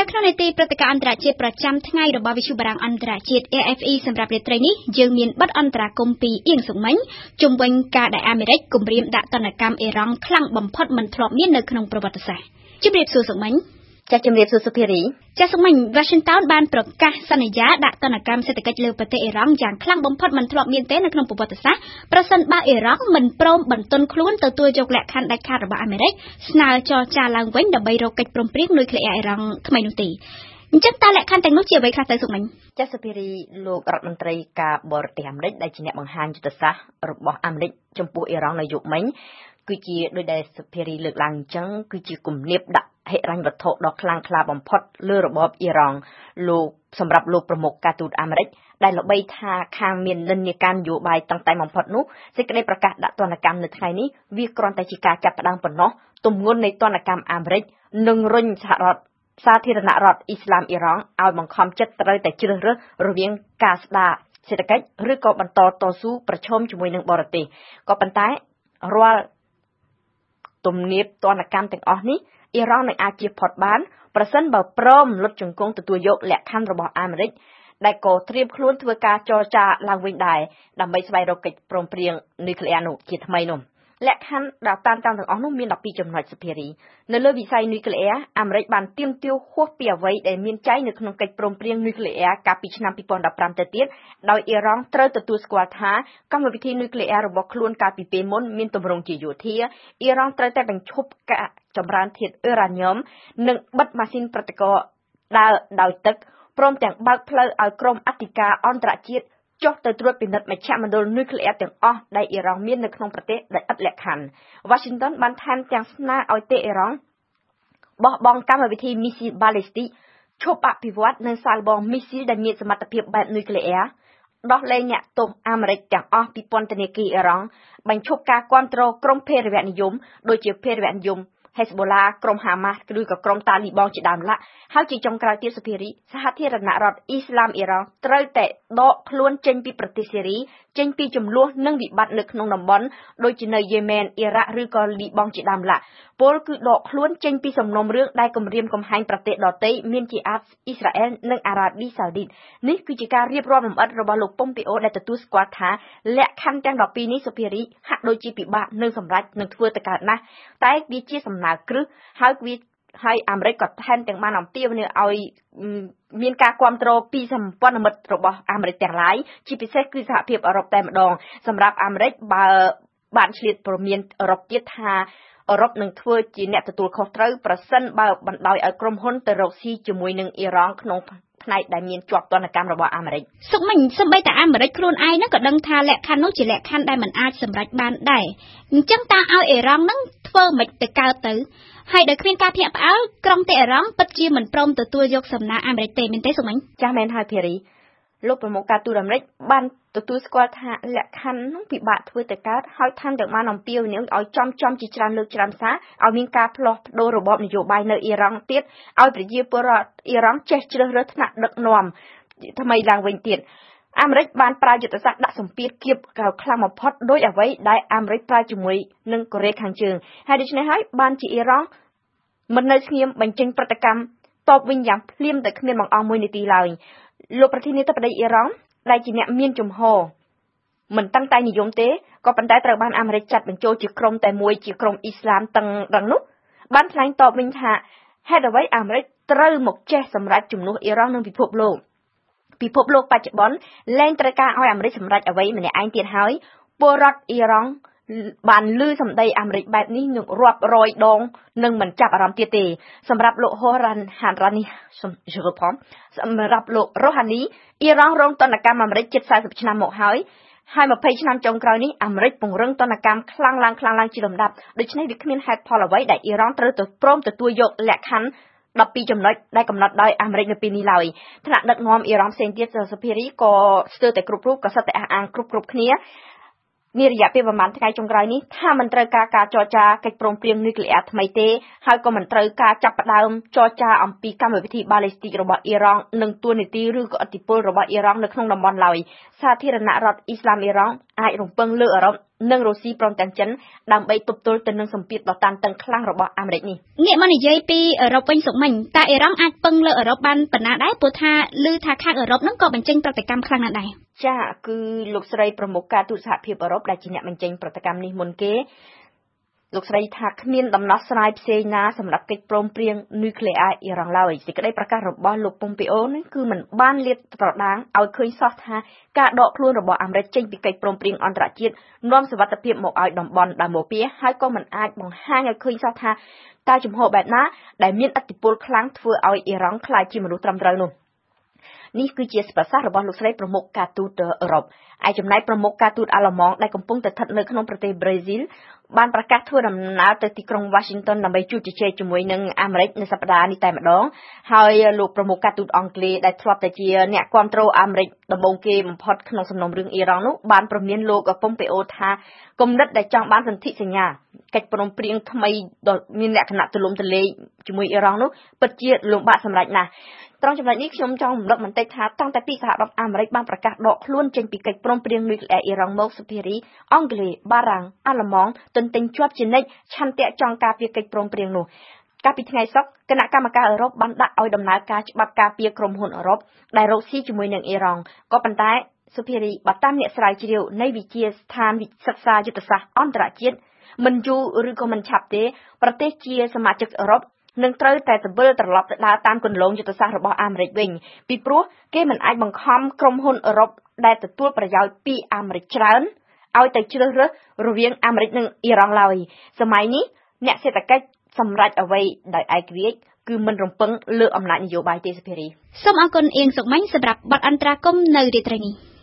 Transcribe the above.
ក្នុងនីតិព្រឹត្តិការណ៍អន្តរជាតិប្រចាំថ្ងៃរបស់វិទ្យុបារាំងអន្តរជាតិ AFE សម្រាប់រាត្រីនេះយើងមានបទអន្តរាគមន៍ពីអៀងសុមិញជុំវិញការដែលអាមេរិកគម្រាមដាក់ទណ្ឌកម្មអ៊ីរ៉ង់ខ្លាំងបំផុតមិនធ្លាប់មាននៅក្នុងប្រវត្តិសាស្ត្រជម្រាបសួរសុមិញជំរាបសួរសុភារីចាសុមិញ Washington បានប្រកាសសន្យាដាក់ទណ្ឌកម្មសេដ្ឋកិច្ចលើប្រទេសអ៊ីរ៉ង់យ៉ាងខ្លាំងបំផុតមិនធ្លាប់មានទេនៅក្នុងប្រវត្តិសាស្ត្រប្រសិនបើអ៊ីរ៉ង់មិនព្រមបន្ទន់ខ្លួនទទួលយកលក្ខខណ្ឌដាច់ខាតរបស់អាមេរិកស្នើចរចាឡើងវិញដើម្បីរកកិច្ចព្រមព្រៀងនុយក្លេអ៊ែរអ៊ីរ៉ង់ថ្មីនោះទេអញ្ចឹងតើលក្ខខណ្ឌទាំងនោះជាអ្វីខ្លះទៅសុមិញចាសុភារីលោករដ្ឋមន្ត្រីការបរទេសអាមេរិកដែលជាអ្នកបង្ហាញយុទ្ធសាស្ត្ររបស់អាមេរិកចំពោះអ៊ីរ៉ង់នៅយុគមិញគឺជាដោយដែលសុភារីលើកឡើងអញ្ចឹងគឺជាគំនាបដាក់ហិរញ្ញវត្ថុដ៏ខ្លាំងក្លាបំផុតលើរបបអ៊ីរ៉ង់លោកសម្រាប់លោកប្រមុខការទូតអាមេរិកដែលល្បីថាខាងមាននិន្នាការនយោបាយតាំងតែបំផុតនោះសេចក្តីប្រកាសដាក់ទណ្ឌកម្មនៅថ្ងៃនេះវាគ្រាន់តែជាការចាប់ផ្ដើមប៉ុណ្ណោះទម្ងន់នៃទណ្ឌកម្មអាមេរិកនឹងរុញសាធារណរដ្ឋអ៊ីស្លាមអ៊ីរ៉ង់ឲ្យបង្ខំចិត្តត្រូវតែជ្រើសរើសរវាងការស្ដារសេដ្ឋកិច្ចឬក៏បន្តតស៊ូប្រឈមជាមួយនឹងបរទេសក៏ប៉ុន្តែរាល់ទំនាបទណ្ឌកម្មទាំងអស់នេះអ៊ីរ៉ង់នឹងអាចជៀសផុតបានប្រសិនបើព្រមលុតជង្គង់ទទួលយកលក្ខខណ្ឌរបស់អាមេរិកដែលក៏ត្រៀមខ្លួនធ្វើការចរចាឡើងវិញដែរដើម្បីស្វែងរកកិច្ចព្រមព្រៀងនុយក្លេអ៊ែរនោះជាថ្មីនោះលក្ខខណ្ឌដែលតាមទាំងអស់នោះមាន12ចំណុចសុភារីនៅលើវិស័យនុយក្លេអ៊ែរអាមេរិកបានទាមទារហួសពីអ្វីដែលមានចែងនៅក្នុងកិច្ចព្រមព្រៀងនុយក្លេអ៊ែរកាលពីឆ្នាំ2015ទៅទៀតដោយអ៊ីរ៉ង់ត្រូវទទួលស្គាល់ថាកម្មវិធីនុយក្លេអ៊ែររបស់ខ្លួនកាលពីពេលមុនមានទម្រង់ជាយោធាអ៊ីរ៉ង់ត្រូវតែបញ្ឈប់ការចម្រើនធាតុអ៊ុរ៉ាញ៉ុមនិងបិទម៉ាស៊ីនប្រតិករដើរដោយទឹកព្រមទាំងបើកផ្លូវឲ្យក្រុមអធិការអន្តរជាតិចុះទៅត្រួតពិនិត្យមជ្ឈមណ្ឌលនុយក្លេអ៊ែរទាំងអស់ដែលអ៊ីរ៉ង់មាននៅក្នុងប្រទេសដែលឥតលក្ខខណ្ឌ Washington បានថែមទាំងស្នើឲ្យទេអ៊ីរ៉ង់បោះបង់កម្មវិធីមីស៊ីលបាឡេស្ទិកឈប់អភិវឌ្ឍនិងសាកល្បងមីស៊ីលដែលមានសមត្ថភាពបែបនុយក្លេអ៊ែរដោះលែងអ្នកទោសអាមេរិកទាំងអស់ពីពន្ធនាគារអ៊ីរ៉ង់បញ្ឈប់ការគាំទ្រក្រុមភេរវនិយមដូចជាភេរវនិយមHezbollah ក្រុមហាម៉ាស់ឬក៏ក្រុមតាលីបង់ជាដើមឡាក់ហើយជាចុងក្រោយទៀតសុភារីសហធារណរដ្ឋអ៊ីស្លាមអ៊ីរ៉ង់ត្រូវតែដកខ្លួនចេញពីប្រទេសសេរីចេញពីចំនួននិងវិបត្តិនៅក្នុងតំបន់ដូចជានៅយេម៉ែនអ៊ីរ៉ាក់ឬក៏លីបង់ជាដើមឡាក់ពលគឺដកខ្លួនចេញពីសំណុំរឿងដែលគំរាមកំហែងប្រទេសដទៃមានជាអ៊ីស្រាអែលនិងអារ៉ាប៊ីសាអូឌីតនេះគឺជាការរៀបរាប់លម្អិតរបស់លោកប៉ុមពីអូដែលទទួលស្គាល់ថាលក្ខខណ្ឌទាំង12នេះសុភារីហាក់ដូចជាពិបាកនឹងសម្រេចនឹងធ្វើទៅកើតណាស់តែវាជាសំណើគ្រឹះហើយអាមេរិកក៏ថែមទាំងបានអំពាវនាវឲ្យមានការគាំទ្រពីសម្ព័ន្ធមិត្តរបស់អាមេរិកទាំងឡាយជាពិសេសគឺសហភាពអឺរ៉ុបតែម្ដងសម្រាប់អាមេរិកបើបានឆ្លៀតព្រមានអឺរ៉ុបទៀតថាអឺរ៉ុបនឹងធ្វើជាអ្នកទទួលខុសត្រូវប្រសិនបើបណ្ដោយឲ្យក្រុមហ៊ុនទៅរកស៊ីជាមួយនឹងអ៊ីរ៉ង់ក្នុងផ្នែកដែលមានជាប់ទណ្ឌកម្មរបស់អាមេរិកសុកមិញសូម្បីតែអាមេរិកខ្លួនឯងហ្នឹងក៏ដឹងថាលក្ខខណ្ឌនោះជាលក្ខខណ្ឌដែលមិនអាចសម្រេចបានដែរអញ្ចឹងតើឲ្យអ៊ីរ៉ង់ហ្នឹងធ្វើមិនទៅកើតទៅហើយដោយគ្មានការភ្ញាក់ផ្អើលក្រុងតេអ៊ីរ៉ង់ពិតជាមិនព្រមទទួលយកសំណើអាមេរិកទេមែនទេសុកមិញចាស់មែនហើយភារីលោកប្រមុខការទូតអាមេរិកបានទទួលស្គាល់ថាលក្ខខណ្ឌនោះពិបាកធ្វើទៅកើតហើយថែមទាំងបានអំពាវនាវឲ្យចំជាច្រើនលើកច្រើនសារឲ្យមានការផ្លាស់ប្ដូររបបនយោបាយនៅអ៊ីរ៉ង់ទៀតឲ្យប្រជាពលរដ្ឋអ៊ីរ៉ង់ចេះជ្រើសរើសថ្នាក់ដឹកនាំថ្មីឡើងវិញទៀតអាមេរិកបានប្រើយុទ្ធសាស្ត្រដាក់សម្ពាធគៀបខ្លាំងបំផុតដោយអ្វីដែលអាមេរិកប្រើជាមួយនឹងកូរ៉េខាងជើងហើយដូច្នេះហើយបានជាអ៊ីរ៉ង់មិននៅស្ងៀមបញ្ចេញប្រតិកម្មតបវិញយ៉ាងភ្លាមតែគ្មានបង្អស់មួយនាទីឡើយលោកប្រធានាធិបតីអ៊ីរ៉ង់ដែលជាអ្នកមានជំហរមិនតាំងតែនិយមទេក៏ប៉ុន្តែត្រូវបានអាមេរិកចាត់បញ្ចូលជាក្រុមតែមួយជាក្រុមអ៊ីស្លាមតឹងដឹងនោះបានថ្លែងតបវិញថាហេតុអ្វីអាមេរិកត្រូវមកចេះសម្រេចជំនួសអ៊ីរ៉ង់នឹងពិភពលោកបច្ចុប្បន្នលែងត្រូវការឲ្យអាមេរិកសម្រេចអ្វីម្នាក់ឯងទៀតហើយពលរដ្ឋអ៊ីរ៉ង់បានលឺសម្ដីអាមេរិកបែបនេះនឹងរាប់រយដងនឹងមិនចាប់អារម្មណ៍ទៀតទេសម្រាប់លោករ៉ានីសម្រាប់លោករ៉ូហានីអ៊ីរ៉ង់រងទណ្ឌកម្មអាមេរិកជិត40ឆ្នាំមកហើយ20ឆ្នាំចុងក្រោយនេះអាមេរិកពង្រឹងទណ្ឌកម្មខ្លាំងឡើងជាលំដាប់ដូច្នេះវាគ្មានហេតុផលអ្វីដែលអ៊ីរ៉ង់ត្រូវព្រមទទួលយកលក្ខខណ្ឌ12ចំណុចដែលកំណត់ដោយអាមេរិកនៅពេលនេះឡើយថ្នាក់ដឹកនាំអ៊ីរ៉ង់ផ្សេងទៀតសុភារីក៏ស្ទើរតែគ្រប់រូបក៏សិតតែអះអាងគ្រប់គ្នានារយៈពេលប្រហែលថ្ងៃចុងក្រោយនេះថាមិនត្រូវការចរចាកិច្ចព្រមព្រៀងនុយក្លេអ៊ែរថ្មីទេហើយក៏មិនត្រូវការចាប់ផ្ដើមចរចាអំពីកម្មវិធីបាឡេស្ទិករបស់អ៊ីរ៉ង់និងទួលនីតិឬក៏ឥទ្ធិពលរបស់អ៊ីរ៉ង់នៅក្នុងតំបន់ឡើយសាធារណរដ្ឋអ៊ីស្លាមអ៊ីរ៉ង់អាចរំពឹងលើអឺរ៉ុបនិងរុស្ស៊ីព្រមទាំងចិនដើម្បីទប់ទល់ទៅនឹងសម្ពាធដ៏តានតឹងខ្លាំងរបស់អាមេរិកនេះងាកមកនិយាយពីអឺរ៉ុបវិញសុកមិញតើអ៊ីរ៉ង់អាចពឹងលើអឺរ៉ុបបានប៉ុណ្ណាដែរព្រោះថាឮថាខាងអឺរ៉ុបហ្នឹងក៏បញ្ចេញប្រតិកម្មខ្លាំងណាស់ដែរចាគឺលោកស្រីប្រមុខការទូតសហភាពអឺរ៉ុបដែលជាអ្នកបញ្ចេញប្រតិកម្មនេះមុនគេលោកស្រីថាគ្មានដំណោះស្រាយផ្សេងណាសម្រាប់កិច្ចព្រមព្រៀងនុយក្លេអ៊ែរអ៊ីរ៉ង់ឡើយសេចក្តីប្រកាសរបស់លោកប៉ុងពីអូនេះគឺមិនបានលាតត្រដាងឲ្យឃើញសោះថាការដកខ្លួនរបស់អាមេរិកចេញពីកិច្ចព្រមព្រៀងអន្តរជាតិនាំសុវត្ថិភាពមកឲ្យតំបន់ដែលមកពីហើយក៏មិនអាចបង្ហាញឲ្យឃើញសោះថាតើជំហរបែបណាដែលមានឥទ្ធិពលខ្លាំងធ្វើឲ្យអ៊ីរ៉ង់ក្លាយជាមនុស្សត្រឹមត្រូវនោះនេះគឺជាប្រសាសន៍របស់លោកស្រីប្រមុខការទូតអឺរ៉ុបឯចំណែកប្រមុខការទូតអាល្លឺម៉ង់ដែលកំពុងតែស្ថិតនៅក្នុងប្រទេសប្រេស៊ីលបានប្រកាសធ្វើដំណើរទៅទីក្រុង Washington ដើម្បីជួបជជែកជាមួយនឹងអាមេរិកនៅសប្តាហ៍នេះតែម្ដងហើយលោកប្រមុខការទូតអង់គ្លេសដែលធ្លាប់តែជាអ្នកគាំទ្រអាមេរិកដំបូងគេបំផុតក្នុងសំណុំរឿងអ៊ីរ៉ង់នោះបានព្រមានលោកប៉ុងពីអូថាគំនិតដែលចង់បានសន្ធិសញ្ញាកិច្ចព្រមព្រៀងថ្មីដ៏មានលក្ខណៈទូលំទូលាយជាមួយអ៊ីរ៉ង់នោះពិតជាលំបាកសម្រេចណាស់ត្រង់ចំណុចនេះខ្ញុំចង់រំលឹកបន្តិចថាតាំងតែពីសហរដ្ឋអាមេរិកបានប្រកាសដកខ្លួនចេញពីកិច្ចព្រមព្រៀងនុយក្លេអ៊ែរអ៊ីរ៉ង់មកសុភារីអង់គ្លេសបារាំងអាល្លឺម៉ង់ទន្ទិញជាប់ជានិច្ចឆន្ទៈចង់ការពារកិច្ចព្រមព្រៀងនោះកាលពីថ្ងៃសុក្រគណៈកម្មការអឺរ៉ុបបានដាក់ឲ្យដំណើរការច្បាប់ការពារក្រុមហ៊ុនអឺរ៉ុបដែលរកស៊ីជាមួយនឹងអ៊ីរ៉ង់ក៏ប៉ុន្តែសុភារីបើតាមអ្នកស្រាវជ្រាវនៃវិទ្យាស្ថានសិក្សាយុទ្ធសាស្ត្រអន្តរជាតិមិនយូរឬក៏មិនឆាប់ទេប្រទេសជាសមាជិកអឺរ៉ុបនឹងត្រូវតែវិលត្រឡប់ទៅដើរតាមគន្លងយុទ្ធសាស្ត្ររបស់អាមេរិកវិញពីព្រោះគេមិនអាចបង្ខំក្រុមហ៊ុនអឺរ៉ុបដែលទទួលប្រយោជន៍ពីអាមេរិកច្រើនឲ្យទៅជ្រើសរើសរវាងអាមេរិកនិងអ៊ីរ៉ង់ឡើយសម័យនេះអ្នកសេដ្ឋកិច្ចសម្រេចអ្វីដោយឯករាជ្យគឺមិនរំពឹងលើអំណាចនយោបាយទេសុភារីសូមអរគុណអៀងសុកមិញសម្រាប់បទអន្តរាគមន៍នៅរាត្រីនេះ